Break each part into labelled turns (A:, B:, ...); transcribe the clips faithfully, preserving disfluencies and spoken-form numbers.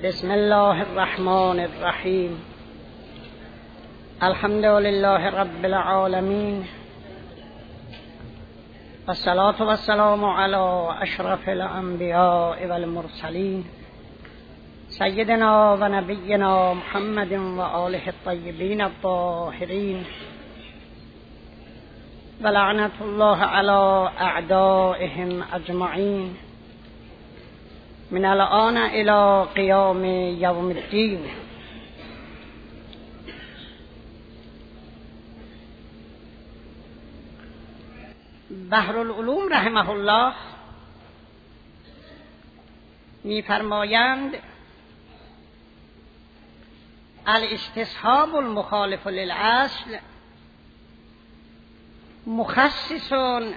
A: بسم الله الرحمن الرحیم. الحمد لله رب العالمین والصلاة والسلام علی اشرف الانبیاء والمرسلین سیدنا و نبینا محمد و آله الطیبین الطاهرین و لعنت الله علی اعدائهم اجمعین من الآن الى قیام یوم الدین. بحرالعلوم رحمه الله می‌فرمایند الاستصحاب المخالف للاصل مخصص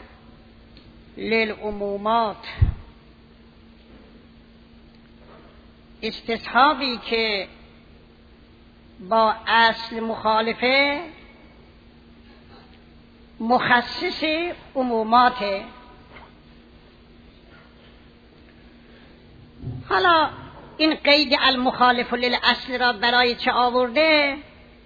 A: للعمومات. استصحابی که با اصل مخالفه مخصص عموماته. حالا این قید المخالف للاصل را برای چه آورده؟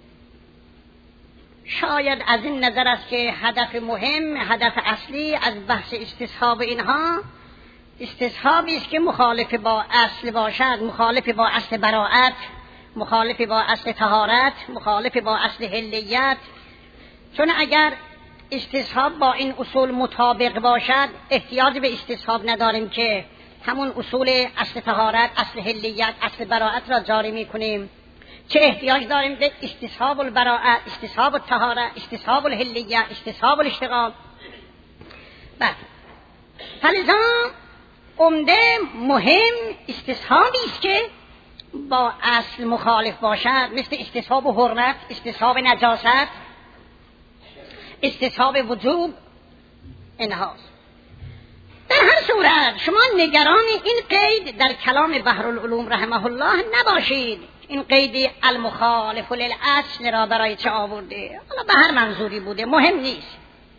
A: شاید از این نظر است که هدف مهم، هدف اصلی از بحث استصحاب اینها استصحابی است که مخالف با اصل باشد، مخالف با اصل براءت، مخالف با اصل طهارت، مخالف با اصل حلیت. چون اگر استصحاب با این اصول مطابق باشد احتیاج به استصحاب نداریم که همون اصول اصل طهارت، اصل حلیت، اصل براءت را جاری میکنیم. چه احتیاج داریم به استصحاب البراءت، استصحاب الطهارت، استصحاب الحلیت، استصحاب الاشتغال؟ بله، فلذا عمده مهم استصحابی است که با اصل مخالف باشد، مثل استصحاب حرمت، استصحاب نجاست، استصحاب وجوب، اینهاست. در هر صورت شما نگران این قید در کلام بحرالعلوم رحمه الله نباشید. این قید المخالف للاصل را برای چه آورده؟ حالا به هر منظوری بوده مهم نیست.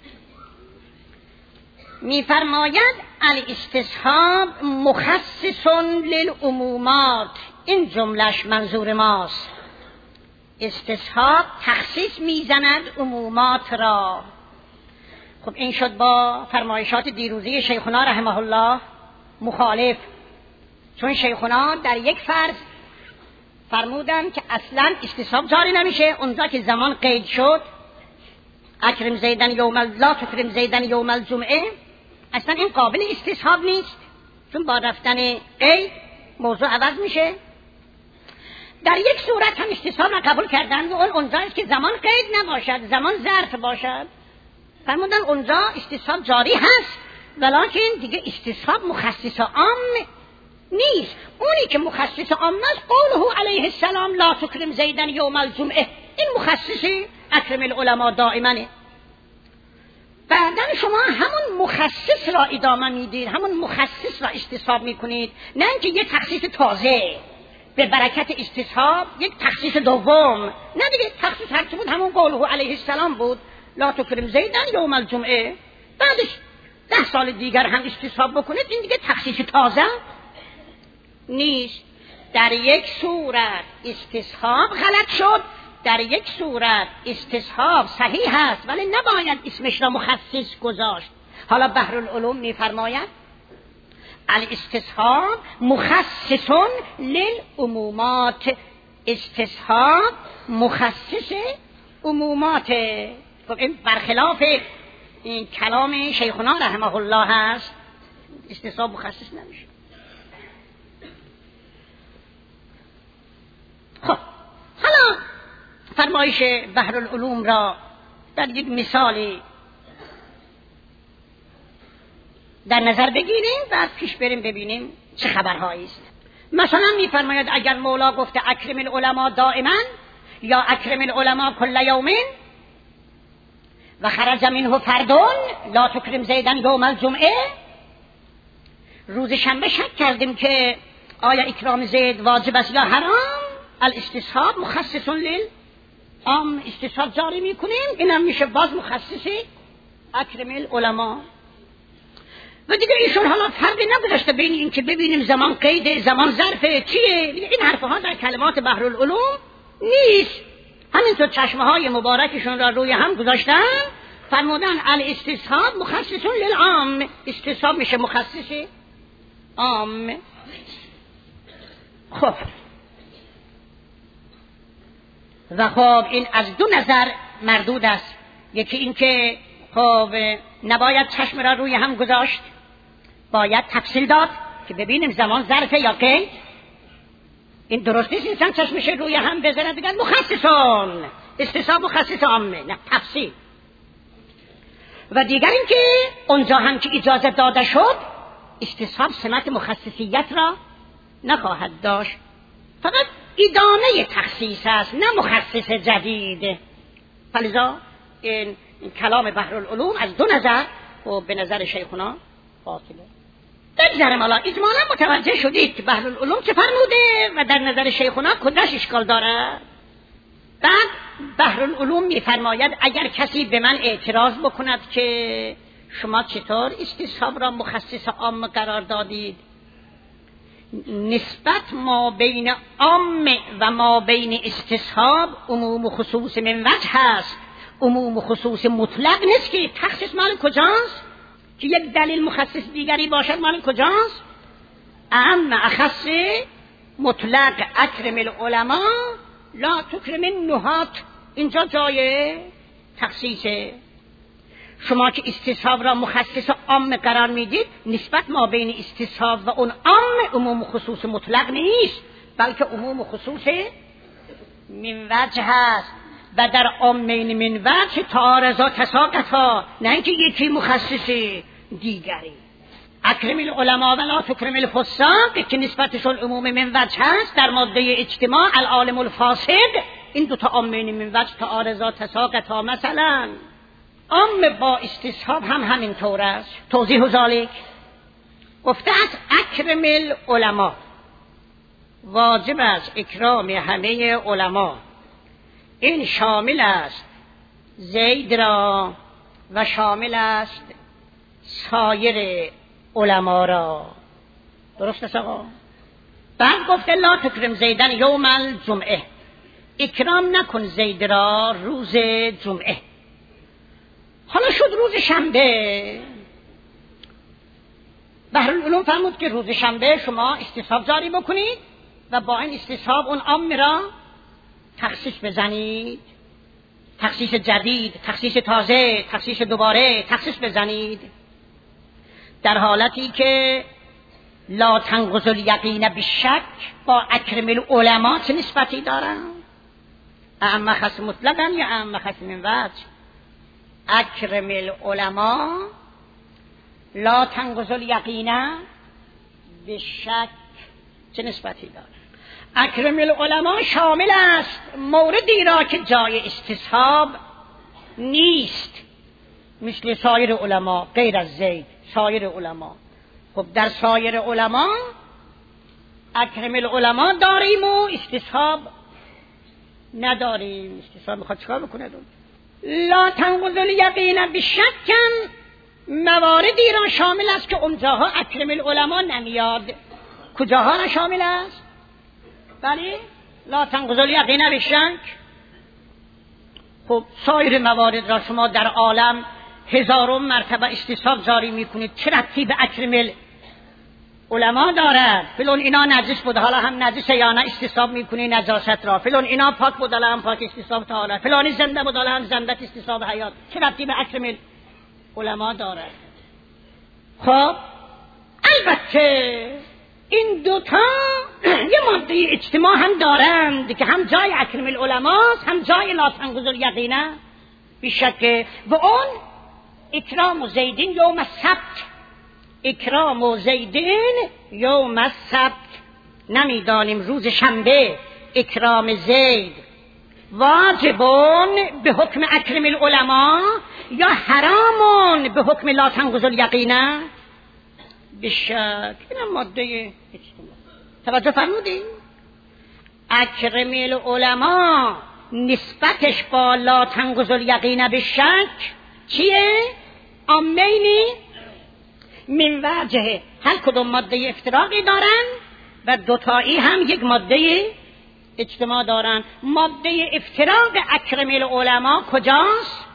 A: می‌فرماید الاستصحاب مخصص للعمومات. این جملش منظور ماست. استصحاب تخصیص میزند عمومات را. خب این شد با فرمایشات دیروزی شیخنا رحمه الله مخالف. چون شیخنا در یک فرض فرمودن که اصلا استصحاب جاری نمیشه، اونجا که زمان قید شد اکرم زیدن یوم لا تکرم زیدن یوم الجمعه، اصلا این قابل استصحاب نیست، چون با رفتن قید موضوع عوض میشه. در یک صورت هم استصحاب نقبول کردن و اون اونجاست که زمان قید نباشد، زمان ظرف باشد. فرمودن اونجا استصحاب جاری هست، ولکن دیگه استصحاب مخصص عام نیست. اونی که مخصص عام است قوله علیه السلام لا تکرم زیدن یوم الجمعه، این مخصص اکرم العلماء دائما. بعدن شما همون مخصص را ادامه میدید، همون مخصص را استصحاب میکنید، نه اینکه یک تخصیص تازه به برکت استصحاب یک تخصیص دوم. نه دیگه تخصیص هر چی بود همون قوله علیه السلام بود لا تکرم زیدن یوم الجمعه، بعدش ده سال دیگر هم استصحاب بکنید، این دیگه تخصیص تازه نیست. در یک صورت استصحاب غلط شد، در یک صورت استصحاب صحیح هست، ولی نباید اسمش را مخصص گذاشت. حالا بحرالعلوم می‌فرماید الاستصحاب مخصص للعمومات. استصحاب مخصص عمومات. خب این برخلاف این کلام شیخنا رحمه الله هست، استصحاب مخصص نمیشه. خب حالا فرمایش بحرالعلوم را در یک مثالی در نظر بگیریم و پیش بریم ببینیم چه خبرهایی است. مثلا میفرماید اگر مولا گفته اکرم العلماء دائما یا اکرم العلماء کل یوم و خرج منه فردون لا تکرم زیدن یوم الجمعه، روز شنبه شک کردیم که آیا اکرام زید واجب است یا حرام، الاستصحاب مخصص للعام، استصحاب جاری میکنیم، اینم میشه باز مخصص اکرم العلماء. و دیگه ایشون حالا فرقی نگذاشته بین این که ببینیم زمان قید، زمان ظرفه چیه، این حرفها در کلمات بحرالعلوم نیست. همینطور چشمه های مبارکشون را روی هم گذاشتن، فرمودن الاستصحاب مخصص للعام، استصحاب میشه مخصص عام. خب و خب این از دو نظر مردود است. یکی این که خب نباید چشم را روی هم گذاشت، باید تفصیل داد که ببینیم زمان ظرفه یا قید. این درست نیست انسان چشمش روی هم بذاره بگن مخصصون، استصحاب مخصص عامه، نه تفصیل. و دیگر این که اونجا هم که اجازه داده شد استصحاب سمت مخصصیت را نخواهد داشت، فقط ادامه تخصیص است نه مخصص جدید. فلذا این, این کلام بحرالعلوم از دو نظر و به نظر شیخنا باطله. بگذارم حالا اجمالا متوجه شدید که بحرالعلوم چه فرموده و در نظر شیخنا کدش اشکال داره. بعد بحرالعلوم میفرماید اگر کسی به من اعتراض بکند که شما چطور استصحاب را مخصص عام قرار دادید، نسبت ما بین عام و ما بین استصحاب عموم و خصوص من وجه هست، عموم و خصوص مطلق نیست که تخصیص مال کجاست که یک دلیل مخصص دیگری باشد مال کجاست. اما اخص مطلق اکرم العلماء لا تکرم النحات، اینجا جای تخصیصه. شما که استصحاب را مخصص عام قرار میدید، نسبت ما بین استصحاب و اون عام عموم و خصوص مطلق نیست، بلکه عموم و خصوص من وجه هست. و در عامین من وجه تعارضا تساقطا، نه اینکه یکی مخصص دیگری. اکرم العلماء و لا تکرم الفساق که نسبتشون عموم من وجه هست، در ماده اجتماع العالم الفاسد، این دوتا عامین من وجه تعارضا تساقطا. مثلا عام با استصحاب هم همین طور است. توضیح ذالک گفته است اکرم العلماء، واجب است اکرام همه علما. این شامل است زید را و شامل است سایر علما را. درست است آقا؟ بعد گفته لا تکرم زیدن یوم الجمعه، اکرام نکن زید را روز جمعه. حالا شد روز شنبه، بحرالعلوم فرمود که روز شنبه شما استصحاب جاری بکنید و با این استصحاب اون عام را تخصیص بزنید، تخصیص جدید، تخصیص تازه، تخصیص دوباره، تخصیص بزنید، در حالتی که لا تنقض الیقین بالشک با اکرم العلماء چه نسبتی دارن؟ اعم خص مطلقا یا اعم خص من وجه؟ اکرم العلماء لا تنقض الیقین بالشک چه نسبتی دارن؟ اکرم العلماء شامل است موردی را که جای استصحاب نیست، مثل سایر علما غیر از زید، سایر علما. خب در سایر علما اکرم العلماء داریم و استصحاب نداریم. استصحاب میخواد چکار بکنه؟ دون لا تنقض الیقین بالشک مواردی را شامل است که اونجاها اکرم العلماء نمیاد. کجاها را شامل است؟ بله لا تنقض الیقین بالشک. خب سایر موارد را شما در عالم هزارم مرتبه استصحاب جاری میکنید، چه ربطی به اکرم العلماء دارد؟ فلان اینا نجس بود حالا هم نجسه یا نه استصحاب میکنی نجاست را، فلان اینا پاک بود حالا هم پاک استصحاب تعالی، فلانی زنده بود حالا هم زنده استصحاب حیات، چه ربطی به اکرم العلماء دارد؟ خب البته این دوتا یه ماده اجتماع هم دارند که هم جای اکرم العلماء هم جای لا تنقض الیقین بالشک، و اون اکرام و زیدین یوم السبت. اکرام و زیدین یوم السبت، نمیدانیم روز شنبه اکرام زید واجبون به حکم اکرم العلماء یا حرامون به حکم لا تنقض الیقین بالشک. این ماده اجتماع. توجه فرمودین؟ اکرم العلماء نسبتش با لا تنقض الیقین بالشک چیه؟ عامینی من وجه هر کدوم ماده افتراقی دارن و دوتایی هم یک ماده اجتماع دارن. ماده افتراق اکرم العلماء کجاست؟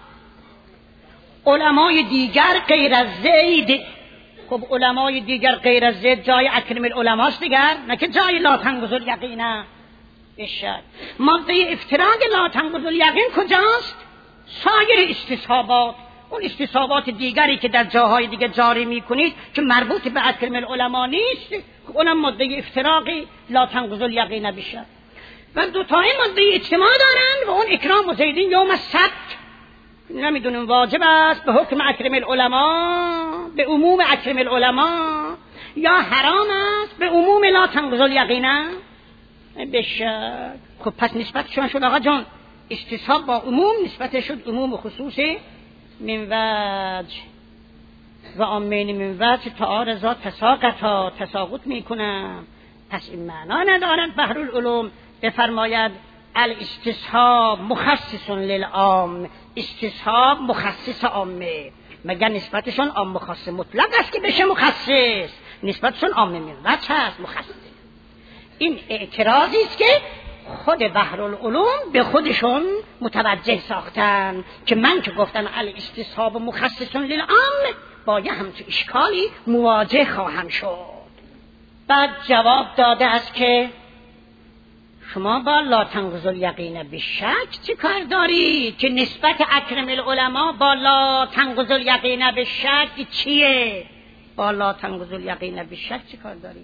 A: علمای دیگر غیر از زید. خب علمای دیگر غیر از زید جای اکرم العلماء است دیگر، نه که جای لا تنقض الیقین. بشد ماده افتراق لا تنقض الیقین کجاست؟ سایر استصحابات، اون استصحابات دیگری که در جاهای دیگه جاری میکنید که مربوط به اکرم العلماء نیست، اونم ماده افتراقی لا تنقض الیقین بشد. و دوتای ماده اجتماع دارن و اون اکرام و زیدین یوم السبت نمیدونم واجب است به حکم اکرم العلماء، به عموم اکرم العلماء، یا حرام است به عموم لا تنقض الیقین بشد. خب پس نسبتشون شد آقا جان استصحاب با عموم نسبت شد عموم و خصوص من وجه و آمین من وجه تعارضا تساقطا تساقط میکنم. پس این معنا ندارد بحرالعلوم بفرماید الاستصحاب مخصص للعام، استصحاب مخصص عامه، مگر نسبتشون عام خاص مطلق است که بشه مخصص، نسبتشون عام من وجه هست مخصص. این اعتراضی است که خود بحرالعلوم به خودشون متوجه ساختن که من که گفتم الاستصحاب مخصص للعام با یه همچون اشکالی مواجه خواهم شد. بعد جواب داده است که شما با لا تنقض الیقین بالشک چه کار داری؟ که نسبت اکرم العلماء با لا تنقض الیقین بالشک چیه؟ با لا تنقض الیقین بالشک چه کار داری؟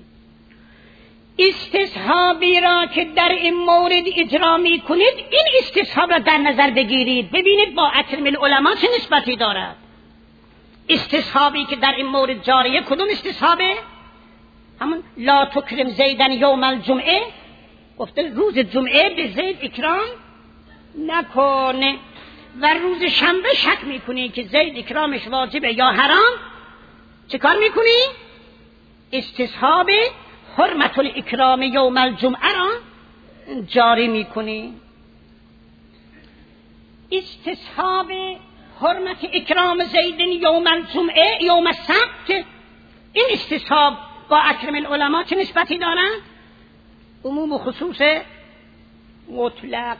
A: استصحابی را که در این مورد اجرا می کنید این استصحاب را در نظر بگیرید، ببینید با اکرم العلماء چه نسبتی دارد. استصحابی که در این مورد جاریه کدوم استصحابه؟ همون لا تکرم زیدن یوم الجمعه، گفته روز جمعه به زید اکرام نکنه و روز شنبه شک میکنی که زید اکرامش واجبه یا حرام، چه کار میکنی؟ استصحاب حرمت الاکرام یوم الجمعه را جاری میکنی. استصحاب حرمت اکرام زید یوم الجمعه یوم السبت، این استصحاب با اکرم العلماء چه نسبتی دارن؟ عموم و خصوص مطلق.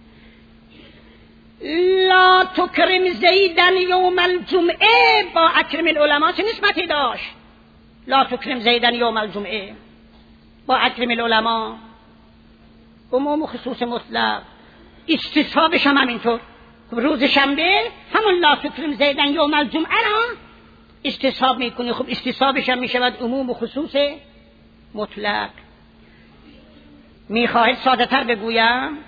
A: لا تکرم زیدن یوم الجمعه با اکرم العلماء چه نسبتی داشت؟ لا تکرم زیدن یوم الجمعه با اکرم العلماء عموم و خصوص مطلق. استصحابش هم همینطور، روز شنبه همون لا تکرم زیدن یوم الجمعه را استصحاب میکنی، خب استصحابش هم میشود عموم و خصوص مطلق. میخواهید ساده تر بگویم؟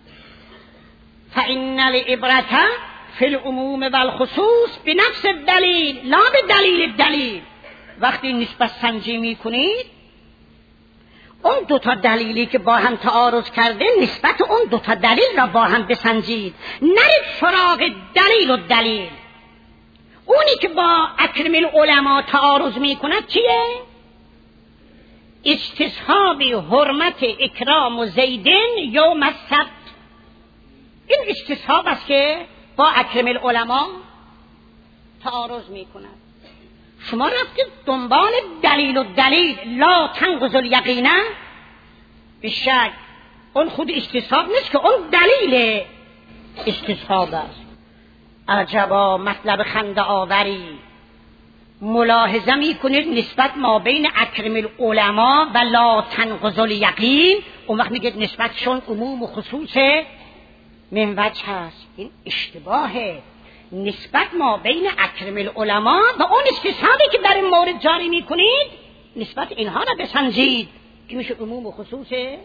A: فإن العبرة فی العموم والخصوص بنفس الدلیل لا بدلیل الدلیل. وقتی نسبت سنجی میکنید اون دوتا دلیلی که با هم تعارض کرده نسبت اون دوتا دلیل را با هم بسنجید، نرید سراغ دلیل و دلیل. اونی که با اکرم العلماء تعارض میکند چیه؟ استصحاب حرمت اکرام و زیدن یوم السبت. این استصحاب است که با اکرم العلماء تعارض میکند. شما رفتید دنبال دلیل و دلیل لا تنقض الیقین بالشک، اون خود استصحاب نیست که اون دلیل استصحاب است. عجبا مطلب خنده آوری. ملاحظه می کنید نسبت ما بین اکرم العلماء و لا تنقض الیقین، اون وقت میگید نسبتشون عموم و خصوص من وجه هست. این اشتباهه. نسبت ما بین اکرم العلماء و اون استصحابی که در این مورد جاری می کنید نسبت اینها را بسنجید که میشه عموم و خصوص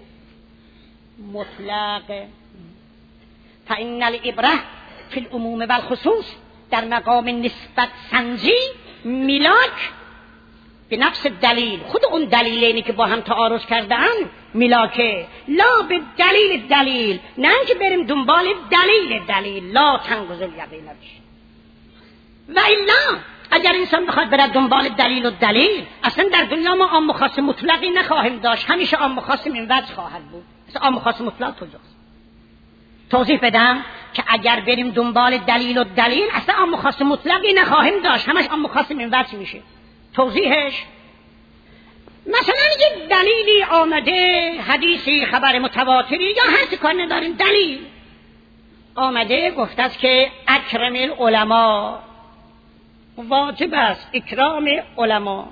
A: مطلق. فإن العبرة فی العموم والخصوص، در مقام نسبت سنجی ملاک به نفس دلیل، خود اون دلیلینی که با هم تعارض کردن ملاکه، لا به دلیل دلیل، نه اینکه بریم دنبال دلیل دلیل لا تنقض الیقین. و الا اگر انسان بخواد بره دنبال دلیل و دلیل، اصلا در دنیا ما عام و خاص مطلقی نخواهیم داشت، همیشه عام و خاص من وجه خواهد بود. اصلا عام و خاص مطلق کجاست؟ توضیح بدم که اگر بریم دنبال دلیل و دلیل اصلا عام و خاص مطلقی نخواهیم داشت، همش عام و خاص من وجه میشه. توضیحش مثلا یک دلیلی آمده، حدیثی، خبر متواتری یا هر چه کار نداریم، دلیل آمده گفته است که اکرم العلماء، واجب است اکرام علما.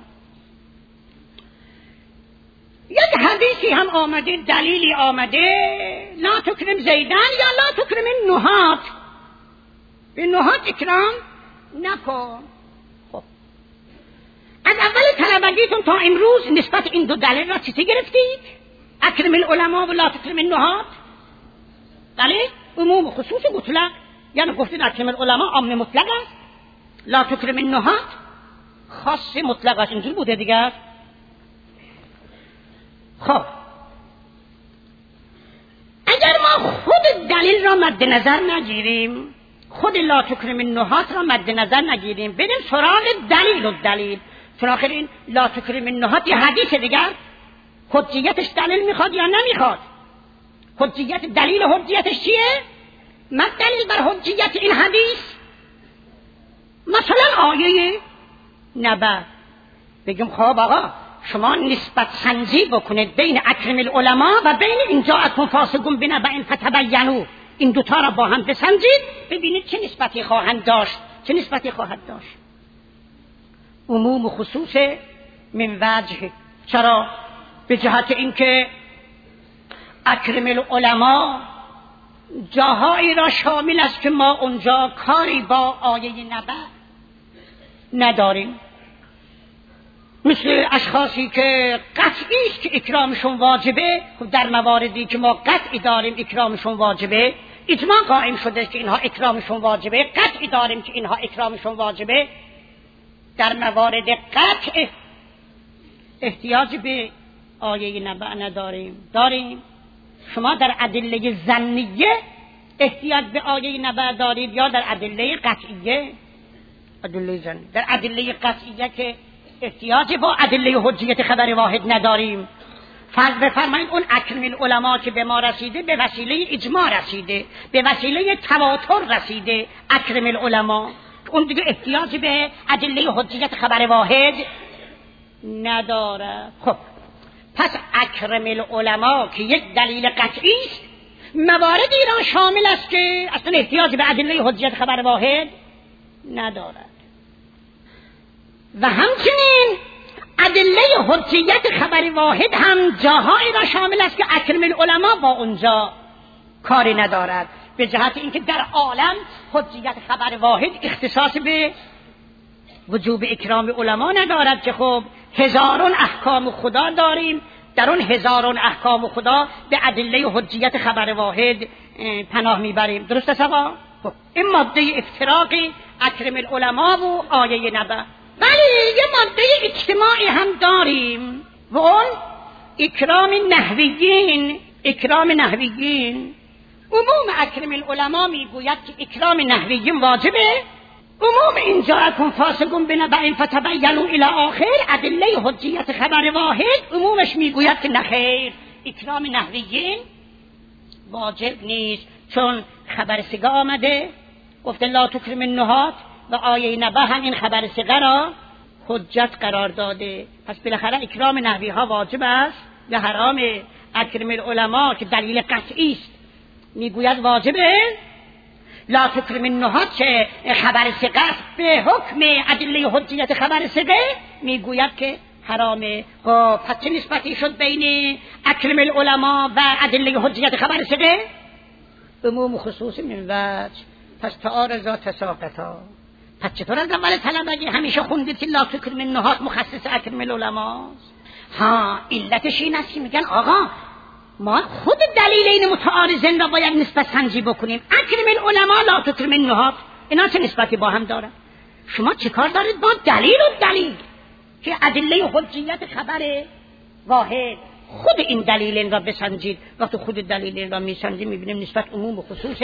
A: یک حدیثی هم آمده، دلیلی آمده، لا تکرم زیدن یا لا تکرم النحات، به نحات اکرام نکن. خب از اول طلبگیتون تا امروز نسبت این دو دلیل را چطور گرفتید؟ اکرم العلماء و لا تکرم النحات، دلیل عموم و خصوص مطلق، یعنی گفتید اکرم العلماء عام مطلق است، لا تکرم النحات خاص مطلق است. اینجور بوده دیگر. خب اگر ما خود دلیل را مد نظر نگیریم، خود لا تکرم النحات را مد نظر نگیریم، بریم سراغ دلیل و دلیل، سراغ این لا تکرم النحات یه حدیث دیگر، حجیتش دلیل میخواد یا نمیخواد؟ حجیت دلیل حجیتش چیه؟ من دلیل بر حجیت این حدیث مثلا آیه نبأ، بگم خب آقا شما نسبت سنجی بکنید بین اکرم العلماء و بین این جاءکم فاسق بنبأ فتبینوا، این دوتا را با هم بسنجید ببینید چه نسبتی خواهند داشت، چه نسبتی خواهد داشت. عموم و خصوص من وجه. چرا؟ به جهت اینکه اکرم العلماء جاهایی را شامل است که ما اونجا کاری با آیه نبأ نداریم، مثل اشخاصی که قطعی است که اکرامشون واجبه. در مواردی که ما قطعی داریم اکرامشون واجبه، اجماع قائم شده که اینها اکرامشون واجبه، قطعی داریم که اینها اکرامشون واجبه، در موارد قطع احتیاج به آیه نبأ نداریم. داریم؟ شما در ادله ظنیه احتیاج به آیه نبأ دارید یا در ادله قطعیه؟ ادله ظنیه. در ادله قطعیه که احتیاج با ادله حجیت خبر واحد نداریم. فرض بفرمایید اون اکرم العلماء که به ما رسیده به وسیله اجماع رسیده، به وسیله تواتر رسیده، اکرم العلماء، اون دیگه احتیاج به ادله حجیت خبر واحد نداره. خب پس اکرم العلماء که یک دلیل قطعی است، مواردی را شامل است که اصلا احتیاج به ادله حجیت خبر واحد ندارد. و همچنین ادله حجیت خبر واحد هم جاهایی را شامل است که اکرم العلماء با اونجا کاری ندارد، به جهت اینکه در عالم حجیت خبر واحد اختصاص به وجوب اکرام علما ندارد، که خب هزاران احکام خدا داریم، در اون هزاران احکام خدا به ادله حجیت خبر واحد پناه میبریم. درست است آقا؟ خب این ماده افتراق اکرم العلماء و آیه نبأ. ولی یه ماده اجتماعی هم داریم و اون اکرام نحویین. اکرام نحویین، عموم اکرم العلماء میگوید که اکرام نحویین واجبه، عموم این جاءکم فاسق بنبأ فتبینوا الی آخر ادله حجیت خبر واحد عمومش میگوید که نخیر، اکرام نحویین واجب نیست، چون خبر صیغه آمده گفته لا تکرم النحات و آیه نبأ هم این خبر صیغه را حجت قرار داده. پس بالاخره اکرام نحوی ها واجب است یا حرام؟ اکرم العلماء که دلیل قطعی است میگوید واجبه، لا تکرم النحات که خبر صیغه به حکم ادله حجیت خبر صیغه میگوید که حرامه. خب پس چه نسبتی شد بین اکرم العلماء و ادله حجیت خبر صیغه؟ عموم و خصوص من وجه. پس تعارضا تساقطا. پس چطور از اول طلبگی همیشه خوندید که لا تکرم النحات مخصص اکرم العلماء؟ ها علتش این است که میگن آقا ما خود دلیل این متعارضین را باید نسبت سنجی بکنیم. اکرم العلماء لا تکرم النحات، اینا چه نسبتی با هم دارن؟ شما چه کار دارید با دلیل و دلیل که ادله حجیت خبر واحد؟ خود این دلیل این را بسنجید. وقتی خود دلیل این را میسنجید میبینیم نسبت عموم و خصوص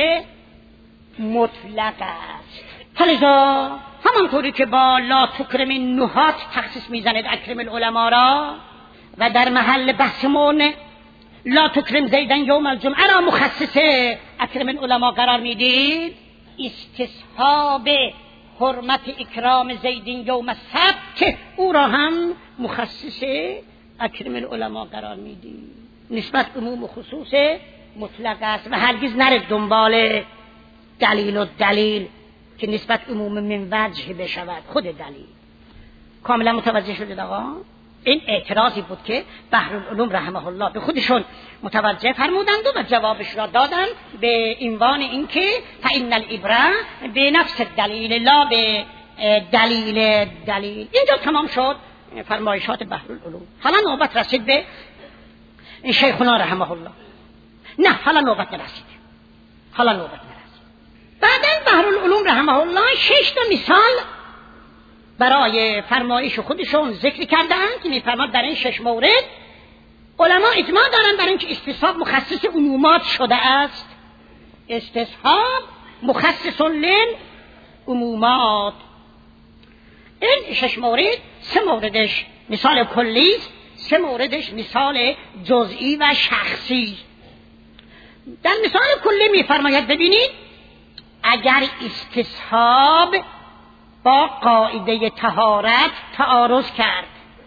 A: مطلق است. فلذا همانطوری که با لا تکرم النحات تخصیص میزنید اکرم العلماء را و در محل بحثمون لا تکرم زیدن یوم الجمعه را مخصص اکرم العلماء قرار میدید، استصحاب حرمت اکرام زیدین یوم السبت که او را هم مخصص اکرم العلماء قرار میدی. نسبت عموم و خصوص مطلق است و هرگز نره دنبال دلیل و دلیل که نسبت عموم من وجه بشود خود دلیل. کاملا متوجه شدید آقا؟ این اعتراضی بود که بحرالعلوم رحمه الله به خودشون متوجه فرمودند و جوابش را دادن به عنوان اینکه فإن العبرة به نفس الدلیل لا به دلیل دلیل. اینجا تمام شد فرمایشات بحرالعلوم. حالا نوبت رسید به شیخنا رحمه الله. نه حالا نوبت نرسید. حالا نوبت نرسید. بعداً بحرالعلوم رحمه الله شش تا مثال برای فرمایش خودشون ذکر کردن که میفرماد در این شش مورد علما اجماع دارن برای اینکه استصحاب مخصص عمومات شده است. استصحاب مخصص للعمومات. این شش مورد سه موردش مثال کلی است، سه موردش مثال جزئی و شخصی. در مثال کلی میفرماید ببینید اگر استصحاب با قاعده طهارت تعارض کرد،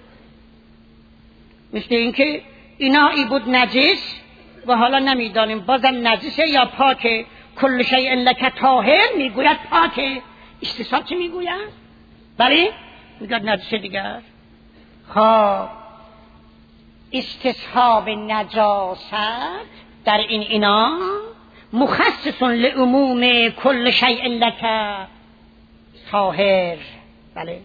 A: مثل اینکه اینایی بود نجس و حالا نمیدانیم بازم نجسه یا پاکه، کل شیء لک طاهر میگوید پاکه، استصحاب چی میگوید؟ بله میگوید نجسه دیگر. خب استصحاب نجاست در این اینا مخصص لعموم کل شیء لک طاهر. بله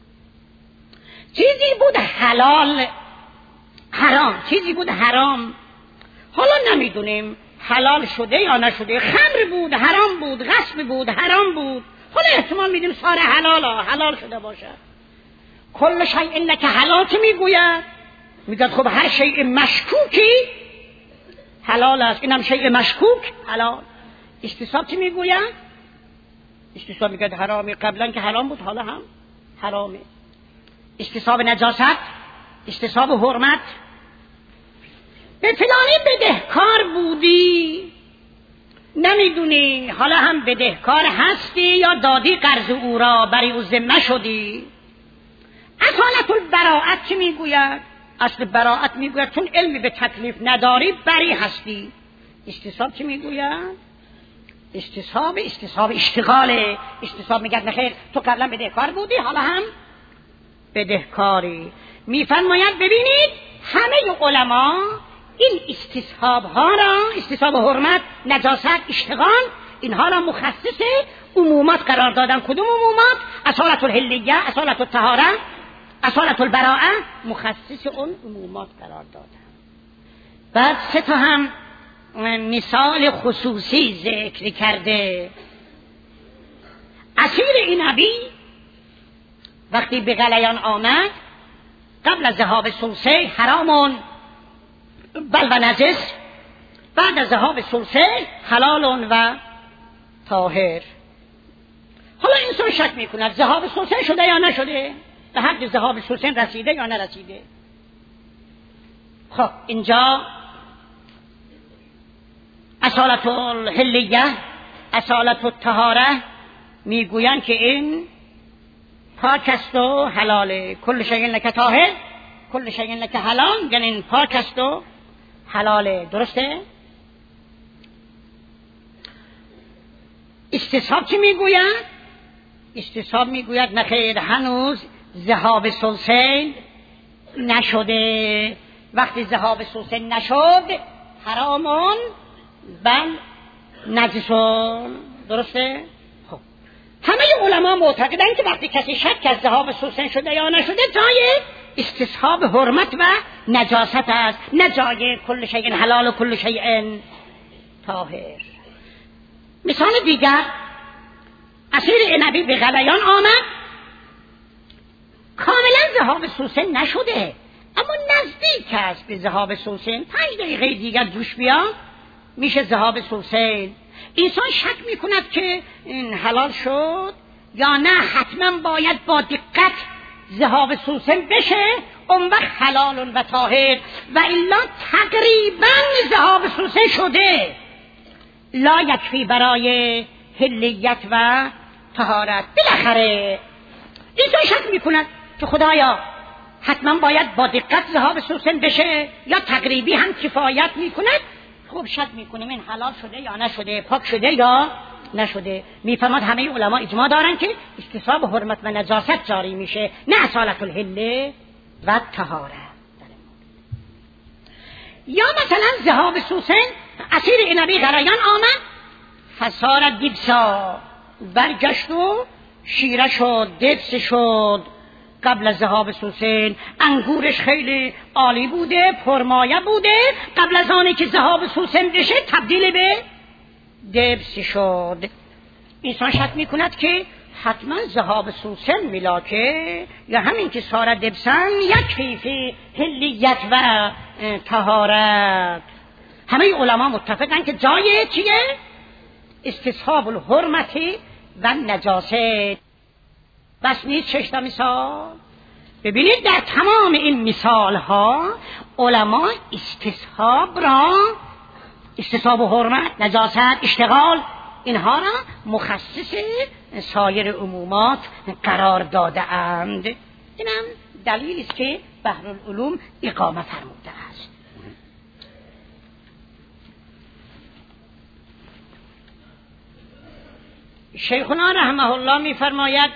A: چیزی بود حلال حرام، چیزی بود حرام، حالا نمیدونیم حلال شده یا نشده، خمر بود حرام بود، غصب بود حرام بود، حالا احتمال میدیم سار حلال حلال شده باشه. کل شیء لک حلال چه میگوید؟ میگه خب هر شیء مشکوکی حلال است، اینم شیء مشکوک حلال. استصحاب چه میگوید؟ استصحاب میگه حرامی، قبلا که حرام بود حالا هم حرامه. استصحاب نجاست، استصحاب حرمت. به فلانی بدهکار بودی نمیدونی حالا هم بدهکار هستی یا دادی قرض او را بری او ذمه شدی. اصالت البراءت چی میگوید؟ اصل براءت میگوید چون علمی به تکلیف نداری بری هستی. استصحاب چی میگوید؟ استصحاب استصحاب اشتغاله. استصحاب میگه نخیر تو قبلا بدهکار بودی حالا هم بدهکاری. میفرماید ببینید همه علما این استصحاب ها را، استصحاب حرمت، نجاست، اشتغال، اینها را مخصص عمومات قرار دادن. کدوم عمومات؟ اصالت الحلیه، اصالت الطهاره، اصالت البراءه، مخصص اون عمومات قرار دادن. بعد سه تا هم مثال خصوصی ذکر کرده. اسیر عنبی وقتی به غلیان آمد قبل از ذهاب سلسه حرامون بل و نجس، بعد از ذهاب سلسه حلالون و طاهر. حالا انسان شک میکند ذهاب سلسه شده یا نشده، به حد ذهاب سلسه رسیده یا نرسیده. خب اینجا اصالت الحلیه، اصالت الطهاره میگویند که این پاک است و حلاله. کل شیء لک طاهر، کل شیء لک حلال، یعنی این پاک است و حلاله. درسته؟ استصحاب چی میگوید؟ استصحاب میگوید نخیر هنوز ذهاب سلسه نشده. وقتی ذهاب سلسه نشد حرامون بل نجسون. درسته؟ خب همه علما معتقدن که وقتی کسی شک از ذهاب سلسه شده یا نشده جای استصحاب حرمت و نجاست است، نه جای کل شیء حلال و کل شیء طاهر. مثال دیگر اسیر عنبی به غلیان آمد، کاملا ذهاب سلسه نشده اما نزدیک است به ذهاب سلسه، پنج دقیقه دیگر جوش بیاد میشه ذهاب سلسه. انسان شک میکند که این حلال شد یا نه، حتما باید با دقت ذهاب سلسه بشه اون وقت حلال و طاهر، و الا تقریبا ذهاب سلسه شده. لا یکفی برای حلیت و طهارت. بالاخره اینجا شک میکند که خدایا حتما باید با دقت ذهاب سوسن بشه یا تقریبی هم کفایت میکند. خوب شک میکنیم این حلال شده یا نشده، پاک شده یا نشده. میفرماد همه علما اجماع دارن که استصحاب حرمت و نجاست جاری میشه، نه اصالت الحل و طهارت. یا مثلا ذهاب سوسن، عصیر عنبی غلیان آمد، فسار دیبسا، برگشت و شیره شد، دبس شد. قبل از ذهاب سوسن انگورش خیلی عالی بوده، پرمایه بوده، قبل از آنی که ذهاب سوسن بشه تبدیل به دبس شد. انسان شک میکند که حتما ذهاب سوسن ملاکه یا همین که سار دبسن یک فیفی حلیت و طهارت. همه علما متفقن که جای چیه؟ استصحاب الحرمت و نجاست. بس نیست شش تا مثال. ببینید در تمام این مثال ها علما استصحاب را، استصحاب حرمت، نجاست، اشتغال، اینها را مخصص سایر عمومات قرار داده اند. اینم دلیلی است که بحرالعلوم اقامه فرموده است. شیخنا رحمه الله می‌فرماید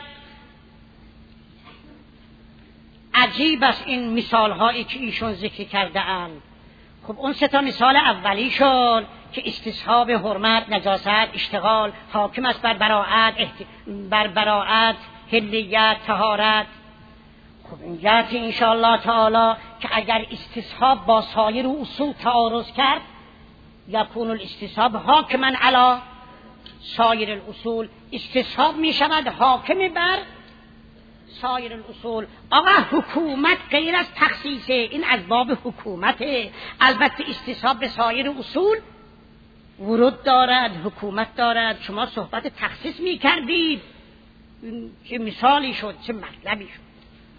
A: عجیب است این مثال هایی که ایشون ذکر کرده اند. خب اون سه تا مثال اولی شد که استصحاب حرمت، نجاست، اشتغال حاکم است بر براءت، بر براءت، حلیت، طهارت. خب این جهت انشاءالله تعالی که اگر استصحاب با سایر اصول تعارض کرد، یکون الاستصحاب حاکما علی سایر الاصول، استصحاب می شود حاکم بر سایر الاصول. آقا حکومت غیر از تخصیصه، این از باب حکومته. البته استصحاب به سایر اصول ورود دارد، حکومت دارد. شما صحبت تخصیص می کردید، چه مثالی شد، چه مطلبی شد.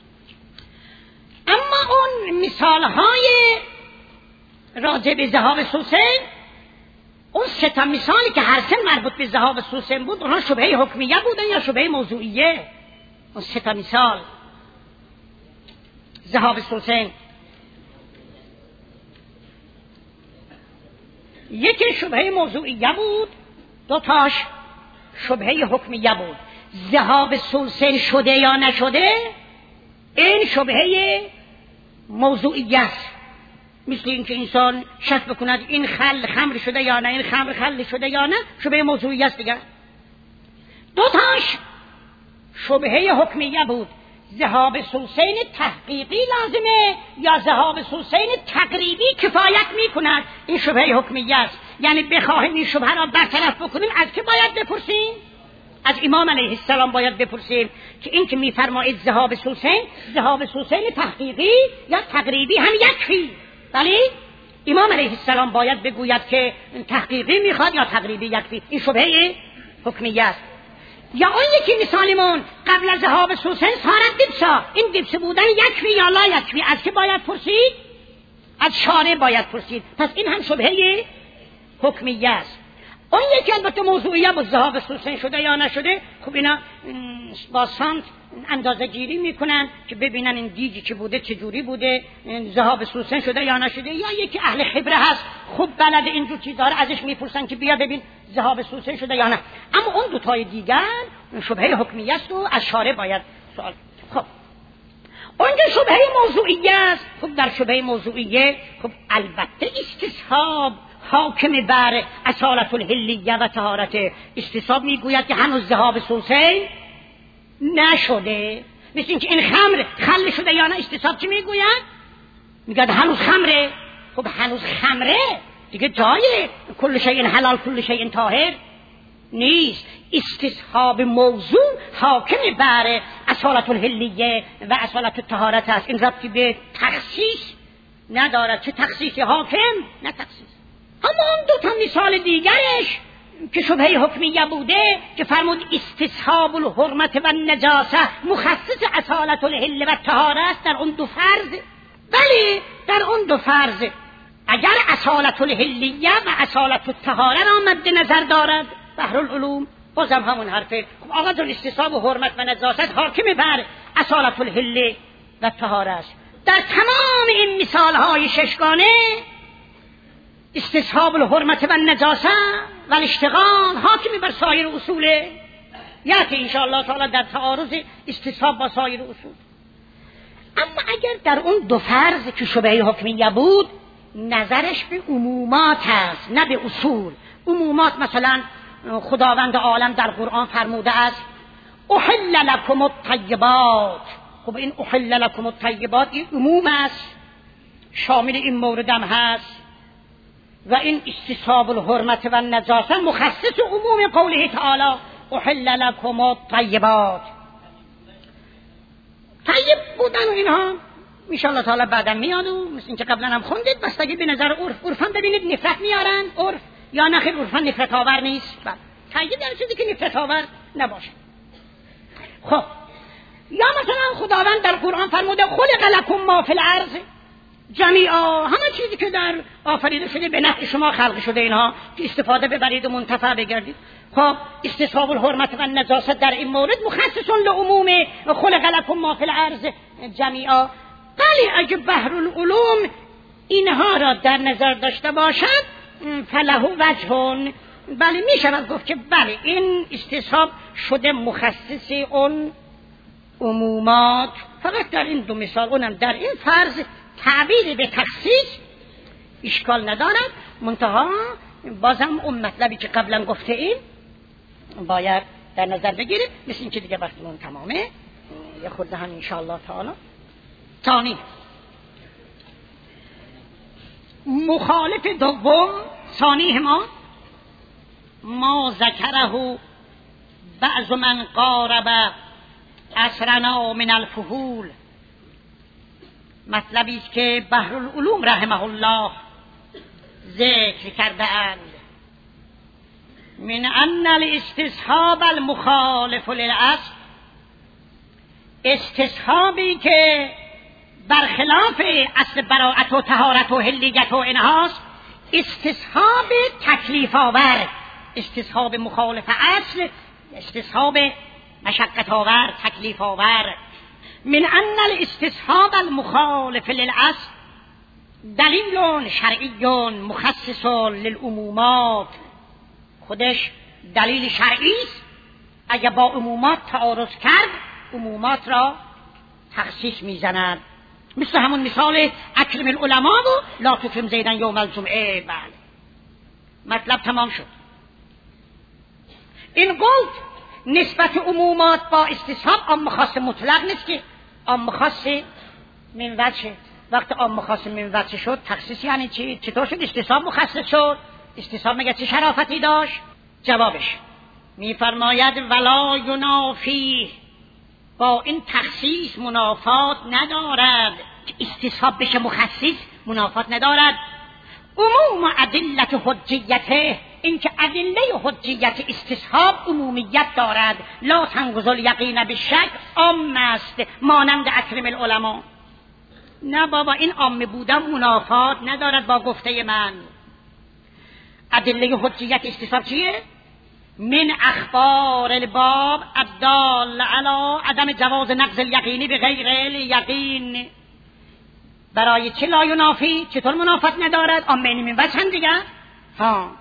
A: اما اون مثال های راجع به ذهاب سوسن، اون سه تا مثالی که هر سه مربوط به ذهاب سوسن بود، اونها شبهه حکمیه بودن یا شبهه موضوعیه؟ اون سه تا مثال ذهاب سوسن، یکی شبهه موضوعیه بود، دو تاش شبهه حکمیه بود. ذهاب سوسن شده یا نشده، این شبهه موضوعیه است. مثل اینکه انسان شک بکند این خل خمر شده یا نه، این خمر خل شده یا نه، شبهه موضوعیه است دیگه. دو تاش شبهه حکمیه بود. ذهاب سوسین تحقیقی لازمه یا ذهاب سوسین تقریبی کفایت میکند، این شبهه حکمیه است. یعنی بخواهیم این شبهه را برطرف بکنیم، از که باید بپرسیم؟ از امام علیه السلام باید بپرسیم که این که میفرمایید ذهاب سوسین، ذهاب سوسین تحقیقی یا تقریبی هم یکفی. ولی امام علیه السلام باید بگوید که تحقیقی میخواد یا تقریبی یکفی. این شبهه حکمیه است. یا اون یکی مثالمون قبل از ذهاب سوسن سارت دیبسا، این دیبس بودن یکفی یا لا یکفی، از که باید پرسید؟ از شارع باید پرسید. پس این هم شبهه حکمیه است. اون یکی البته موضوعیه بود، ذهاب سوسن شده یا نشده. خب اینا با سانت اندازه گیری میکنن که ببینن این دیگی که بوده چجوری بوده، ذهاب سوسن شده یا نشده. یا یکی اهل خبره هست، خوب بلد اینجور چیزا رو، ازش میپرسن که بیا ببین ذهاب سوسن شده یا نه. اما اون دوتای دیگر شبهه حکمیه است و از شارع باید سوال. خب اونجا شبهه موضوعیه است. خب در شبهه موضوعیه خب البته استصحاب حاکم بر اصالت الحلیه و طهارت. استصحاب میگوید که هنوز ذهاب سوسن نشده. مثل اینکه این خمر خل شده یا نه، استصحاب چی میگوید؟ میگه هنوز خمره. خب هنوز خمره دیگه جای کل شیء حلال کل شیء طاهر نیست. استصحاب موضوع حاکم بر اصالت الحلیه و اصالت الطهارت است. این ربطی به تخصیص ندارد. چه تخصیص حاکم نه تخصیص. اما اون دو تا مثال دیگرش که شبهه حکمیه بوده که فرمود استصحاب الحرمت و نجاسه مخصص اصالت الحل و طهارت است، در اون دو فرض. ولی در اون دو فرض اگر اصالت الحلیه و اصالت الطهاره را مد نظر دارد بحرالعلوم، بازم همون حرفه. خب آقا جون استصحاب و حرمت و نجاست حاکم بر اصالت الحل و طهاره است. در تمام این مثال های ششگانه استصحاب الحرمت و نجاست و الاشتغال حاکم بر سایر اصوله. یعنی ان شاء الله تعالی در تعارض استصحاب با سایر اصول. اما اگر در اون دو فرض که شبهه حکمیه بود نظرش به عمومات است نه به اصول. عمومات مثلا خداوند عالم در قرآن فرموده است احل لکم الطیبات. خب این احل لکم الطیبات این عموم است، شامل این مورد هم هست. و این استصحاب الحرمت و نجاست مخصص عموم قوله تعالی احل لکم الطیبات. طیب بودن و اینها ان شاء الله تعالی بعدا میاد و مثل اینکه قبلا هم خوندید بستگی به نظر عرف. عرفا ببینید نفرت میارن عرف یا نه خیر عرفا نفرت آور نیست. طیب در چیزی که نفرت آور نباشه. خب یا مثلا خداوند در قرآن فرموده خلق لکم ما فی الارض جمیعا، همه چیزی که در آفریده شده به نفع شما خلق شده اینها که استفاده ببرید و منتفع بگردید. خب استصحاب الحرمت و نجاست در این مورد مخصص لعموم خلق لکم ما فی الارض جمیعا. ولی اگه بحر العلوم اینها را در نظر داشته باشد فله وجهون، بله می شود گفت که بله این استصحاب شده مخصص اون عمومات. فقط در این دو مثال اونم در این فرض تعبیر به تخصیص اشکال ندارد. منتها بازم اون مطلبی که قبلا گفته این باید در نظر بگیرید. مثل این که دیگه وقتمون تمامه یه خورده هم انشاءالله تعالی. ثانی مخالف دوم ثانی ما ما ذکره بعض من قارب اسرنا من الفحول. مطلبی است که بحر العلوم رحمه الله ذکر کرده اند من ان الاستصحاب المخالف للاصل، استصحابی که برخلاف اصل براءت و طهارت و حلیت و اینهاست، استصحاب تکلیف آور، استصحاب مخالف اصل، استصحاب مشقت آور، تکلیف آور. من ان الاستصحاب المخالف للاصل دلیل شرعی مخصص للعمومات. خودش دلیل شرعی است، اگر با عمومات تعارض کرد عمومات را تخصیص میزند. مثل همون مثال اکرم العلماء و لا تکرم زیدن یوم الجمعه. بله مطلب تمام شد. این گفت نسبت عمومات با استصحاب عام خاص مطلق نیست که عام خاص من وجه. وقت عام خاص من وجه شد تخصیص یعنی چی؟ چطور شد استصحاب مخصص شد؟ استصحاب مگه چه شرافتی داشت؟ جوابش میفرماید ولا ینافی، با این تخصیص منافات ندارد که استصحاب بشه مخصص، منافات ندارد. عموم ادلت حجیته، این که ادله حجیت استصحاب عمومیت دارد. لا تنقض الیقین بالشک، عام است مانند اکرم العلماء. نه بابا این عام بودن منافات ندارد با گفته من. ادله حجیت استصحاب چیه؟ من اخبار الباب الدال علی عدم جواز نقض الیقینی به غیر الیقین. برای چه لا ینافی؟ چطور منافات ندارد؟ آمینی من وجه هم دیگه ها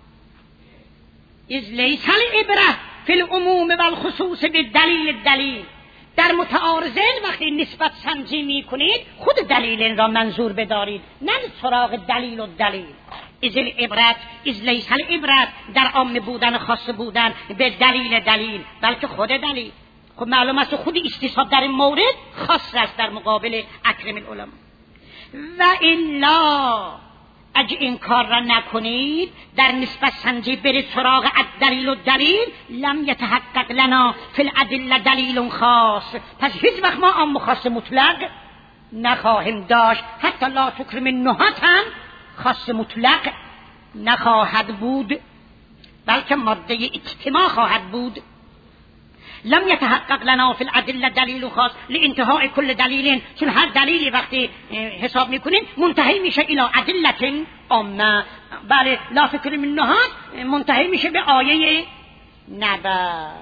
A: از لیس العبره فی العموم و الخصوص بالدلیل الدلیل. در متعارضین وقتی نسبت سنجی می کنید خود دلیل را منظور بدارید، نه سراغ دلیل و دلیل. از العبرت از لیس العبرت در عام بودن خاص بودن به دلیل دلیل، بلکه خود دلیل. خب معلوم است خود استصحاب در این مورد خاص است در مقابل اکرم العلماء. و الا اگه این کار را نکنید در نسبت سنجی برید سراغ الدلیل و دلیل لم یتحقق لنا فی الادله دلیل خاص، پس هیچ وقت ما عام خاص مطلق نخواهیم داشت. حتی لا تکرم النهات هم خاص مطلق نخواهد بود، بلکه ماده اجتماع خواهد بود. لم يتحقق لنا في الادله دلیل خاص لانتهاء كل دلیل، چون هر دلیلی وقتی حساب میکنین منتهی میشه الى ادله عامه. بله لا فکر من نهات منتهی میشه به آیه نبر.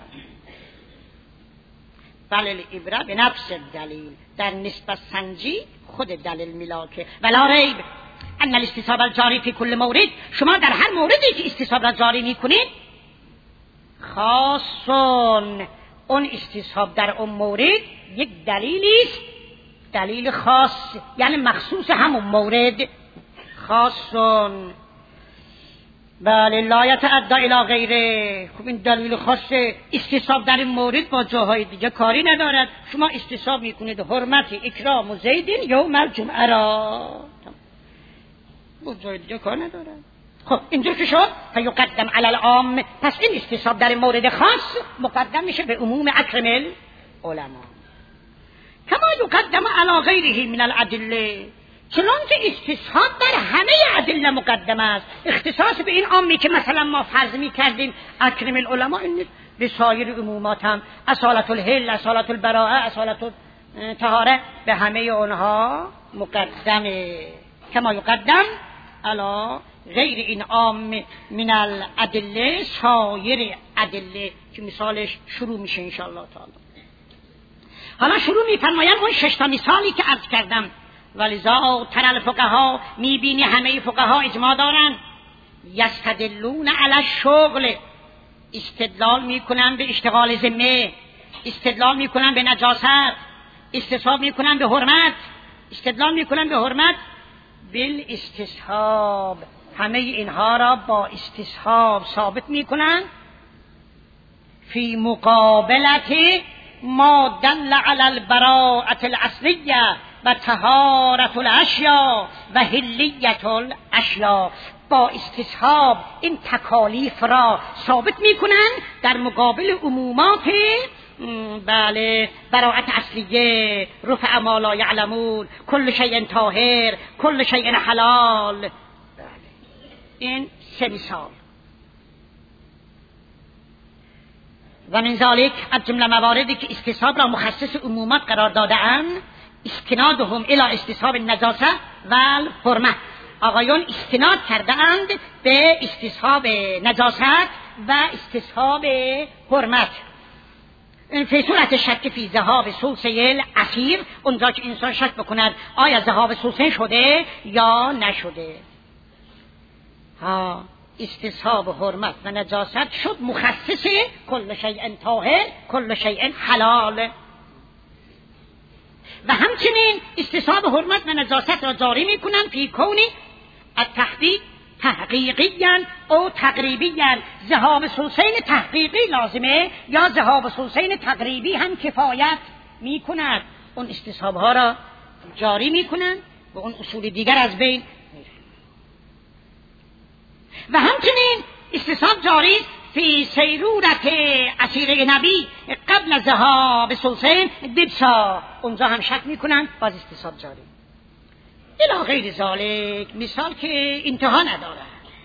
A: بل العبره به نفس دلیل، در نسبت سنجی خود دلیل میلاکه. ولا ریب ان الاستصحاب الجاری فی کل مورد، شما در هر موردی که استصحاب را جاری میکنید خاصون، اون استصحاب در اون مورد یک دلیلی است، دلیل خاص یعنی مخصوص همون مورد. خاصون بله لا یتعدی الی غیره. خب این دلیل خاص استصحاب در این مورد با جاهای دیگه کاری ندارد. شما استصحاب میکنید حرمت اکرام و زیدین یوم الجمعه را، با جای دیگه کار ندارد. خب اینجور که شد فیقدم علی العام، پس این استصحاب در مورد خاص مقدم میشه به عموم اکرم العلماء. کما یقدم علی غیره من الادله، چنانکه استصحاب در همه ادله مقدم است. اختصاص به این عامی که مثلا ما فرض میکردیم اکرم العلماء، این به سایر عمومات هم اصالت الحل، اصالت البراءه، اصالت الطهاره، به همه اونها مقدمه. کما یقدم علی غیر این عام من الادله سایر ادله که مثالش شروع میشه ان شاء الله تعالی. حالا شروع میفرمایم اون شش تا مثالی که عرض کردم. ولذا تر الفقها، میبینی همه فقها اجماع دارن، یستدلون علی الشغل، استدلال میکنن به اشتغال ذمه، استدلال میکنن به نجاست، استصحاب میکنن به حرمت، استدلال میکنن به حرمت بالاستصحاب، همه اینها را با استصحاب ثابت میکنن. فی مقابلت ما دل علی البراءة الاصلیه و طهارت الاشیاء و حلیت الاشیاء، با استصحاب این تکالیف را ثابت میکنن در مقابل عمومات بله براءت اصلیه، رفع ما لا یعلمون، کل شیء طاهر، کل شیء حلال. بله این سه مثال. و من ذالک از جمله مواردی که استصحاب را مخصص عمومات قرار داده‌اند استنادهم الی استصحاب النجاسه و الحرمه، آقایون استناد کرده‌اند به استصحاب نجاست و استصحاب حرمت. فی صورت شک فی ذهاب سوسه الاسیر، اونجا که انسان شک بکند آیا ذهاب سوسه شده یا نشده. ها استصحاب حرمت و نجاست شد مخصص کل شیء طاهر، کل شیء حلال. و همچنین استصحاب حرمت و نجاست را جاری میکنن فی کونی التحقیق تحقیقیاً او تقریبیاً. ذهاب سوسین تحقیقی لازمه یا ذهاب سوسین تقریبی هم کفایت میکند. اون استصحاب ها را جاری میکنن و اون اصول دیگر از بین میره. و همچنین استصحاب جاری فی سیرورت اسیر نبی قبل ذهاب سوسین دبسا، اونجا هم شک میکنن باز استصحاب جاری. الی غیر ذالک، مثال که انتها نداره.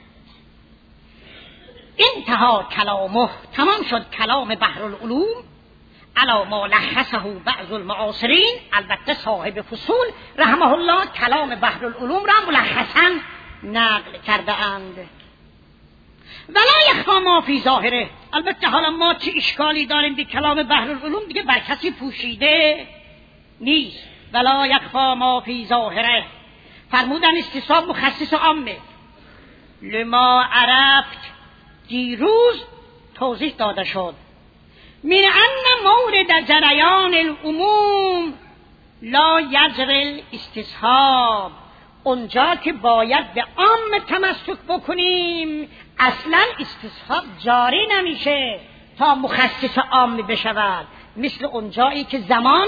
A: انتها کلامه، تمام شد کلام بحر العلوم علی ما لخصه بعض المعاصرین، البته صاحب فصول رحمه الله کلام بحر العلوم را ملخصا نقل کرده اند. ولا یخفا ما فی ظاهره، البته حالا ما چه اشکالی داریم به کلام بحر العلوم دیگه بر کسی پوشیده نیست. ولا یخفا ما فی ظاهره، فرمودن استصحاب مخصص عامه. لما عرفت، دیروز توضیح داده شد، من ان مورد جریان العموم لا یجری الاستصحاب، اونجا که باید به عام تمسک بکنیم اصلا استصحاب جاری نمیشه تا مخصص عام بشود. مثل اونجایی که زمان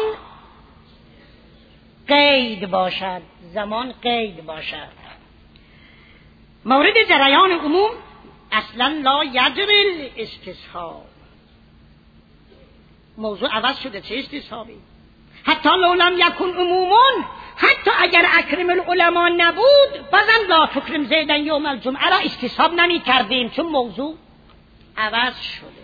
A: قید باشد، زمان قید باشد. مورد جریان عموم اصلا لا یجری الاستصحاب، موضوع عوض شده، چه استصحابی؟ حتی لو لم یکن عمومون، حتی اگر اکرم العلماء نبود بازم لا تکرم زیدن یوم الجمعه را استصحاب نمی کردیم چون موضوع عوض شده.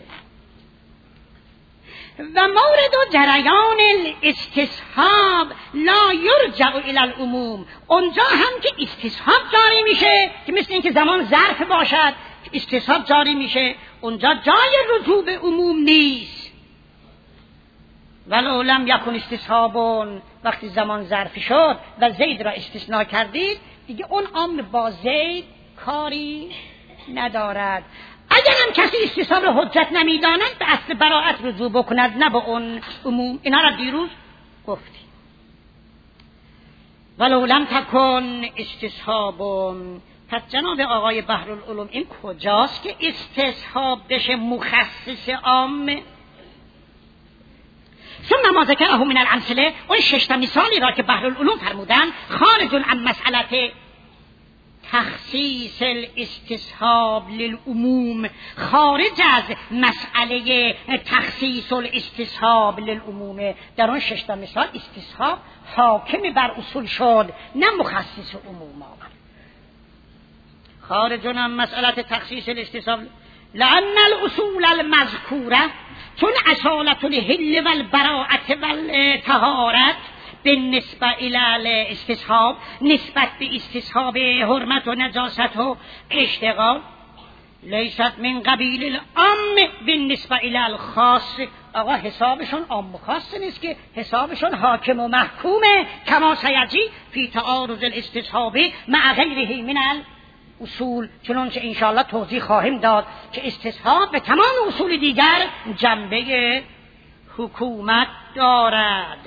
A: و مورد جریان الاستصحاب لا یرجع الی العموم، اونجا هم که استصحاب جاری میشه که مثل اینکه زمان ظرف باشد استصحاب جاری میشه، اونجا جای رجوع به عموم نیست. ولو لم یکن استصحابون، وقتی زمان ظرفی شد و زید را استثناء کردید دیگه اون امر با زید کاری ندارد. اگر هم کسی استصحاب را حجت نمیداند به اصل براءت رجوع بکند، نه به اون عموم. اینا را دیروز گفتیم. ولو لم تکن استصحابون، پس جناب آقای بحرالعلوم این کجاست که استصحاب بشه مخصص عام؟ ثم ما ذکره من الامثله، اون شش تا مثالی را که بحرالعلوم فرمودن خارج عن مسئله تخصیص الاستصحاب للعموم، خارج از مسئله تخصیص الاستصحاب للعموم. در اون شش تا مثال استصحاب حاکم بر اصول شد، نه مخصص عموم آمد. خارج عن مسئله تخصیص الاستصحاب لأن الاصول المذکوره، چون اصالت الحل و البراءت و الطهارت بالنسبه الى الاستصحاب، نسبت به استصحاب حرمت و نجاست و اشتغال، لیست من قبیل العام بالنسبه الى الخاص. آقا حسابشون عام و خاص نیست که، حسابشون حاکم و محکومه. کما سیجی فی تعارض الاستصحاب مع غیره من اصول، چنانچه انشاءالله توضیح خواهیم داد که استصحاب به تمام اصول دیگر جنبه حکومت دارد.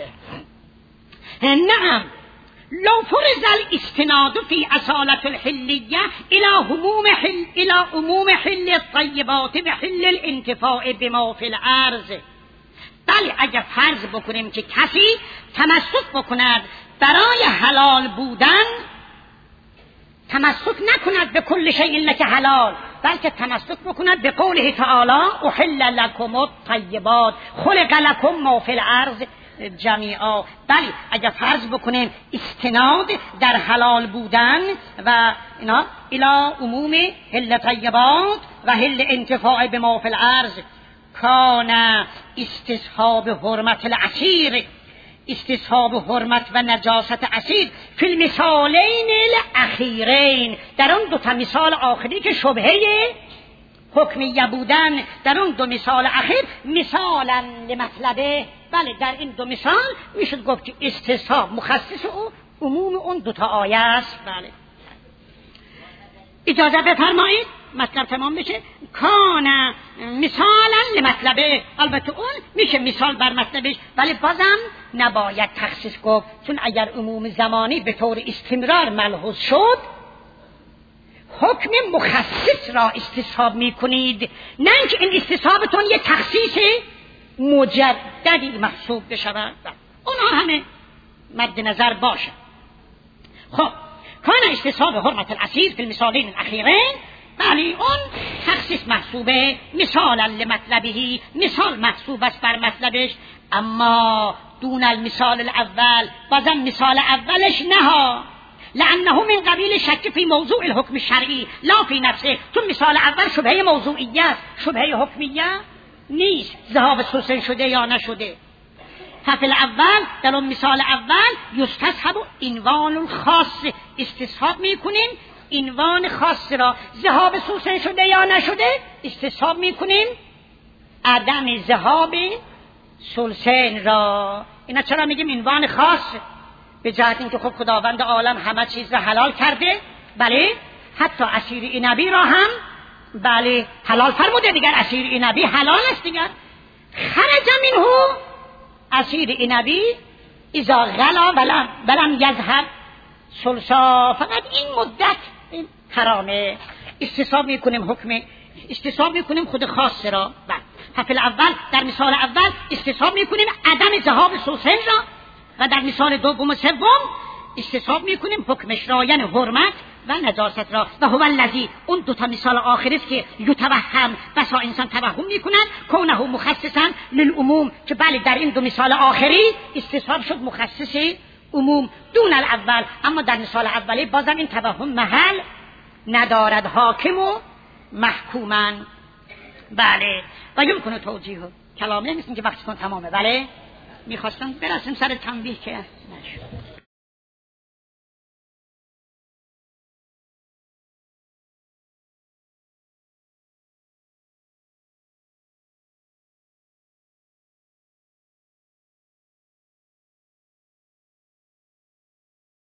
A: نعم لو فرض الاستناد في اصالة الحلیه الى عموم حل الى عموم حل الطیبات بحل الانتفاع بما في الارض، بله اگر فرض بکنیم که کسی تمسک بکند برای حلال بودن، تمسک نکند به کل شیء لک حلال، بلکه تمسک بکند به قوله تعالی احل لکم الطیبات خلق لکم ما فی الارض جمیعا. بله اگر فرض بکنیم استناد در حلال بودن و اینا الی عموم حل طیبات و حل انتفاع به ما فی الارض، کان استصحاب حرمت العسیر، استصحاب حرمت و نجاست اسیر فی المثالین الاخیرین، در اون دو تا مثال آخری که شبهه حکمیه بودن، در اون دو مثال اخیر مثالا لمطلبه، بله در این دو مثال میشد گفت که استصحاب مخصص او عموم اون دو تا آیه است. بله اجازه بفرمایید مطلب تمام بشه. کان مثالا لمطلبه، البته اون میشه مثال بر مطلبش، ولی بازم نباید تخصیص گفت، چون اگر عموم زمانی به طور استمرار ملحوظ شد حکم مخصص را استصحاب میکنید، نه اینکه این استصحابتون یه تخصیص مجددی محسوب بشود. اونها همه مد نظر باشه. خب کان استصحاب حرمت العسیر فی المثالین الاخیرین، بله اون تخصیص محسوبه مثالا لمطلبه، مثال محسوب است بر مطلبش، اما دون المثال الاول، بازم مثال اولش نه، لانه من قبیل شک فی موضوع الحکم الشرعی لا فی نفسه، چون مثال اول شبهه موضوعیه است، شبهه حکمیه نیست، ذهاب سوسن شده یا نشده. ففی الاول در اون مثال اول یستصحب عنوان الخاص، استصحاب میکنیم عنوان خاص را، ذهاب سوسن شده یا نشده استصحاب میکنیم عدم ذهاب سوسن را. اینا چرا میگیم عنوان خاص؟ به جهت اینکه خب خداوند عالم همه چیز را حلال کرده، بله حتی عصیر عنبی را هم بله حلال فرموده، دیگر عصیر عنبی حلال است دیگر. خرج منه عصیر عنبی اذا غلا ولم ولم یذهب سلسا، فقط این مدت این حرامه. استصحاب میکنیم حکم، استصحاب میکنیم خود خاص را. بعد ففی الاول در مثال اول استصحاب میکنیم عدم ذهاب سوسن را، و در مثال دوم و سوم استصحاب میکنیم حکمش را، یعنی حرمت و نجاست را. و هو الذی، اون دو تا مثال آخر است که یتوهم، بسا انسان توهم میکند کونه مخصصا للعموم، که بله در این دو مثال آخری استصحاب شد مخصص عموم دون الاول، اما در مثال اولی بازم این توهم محل ندارد، حاکم و محکوما. بله و یمکن توجیه کلامه، مثل که وقتتون تمامه. بله میخواستم برسیم سر تنبیه که نشد.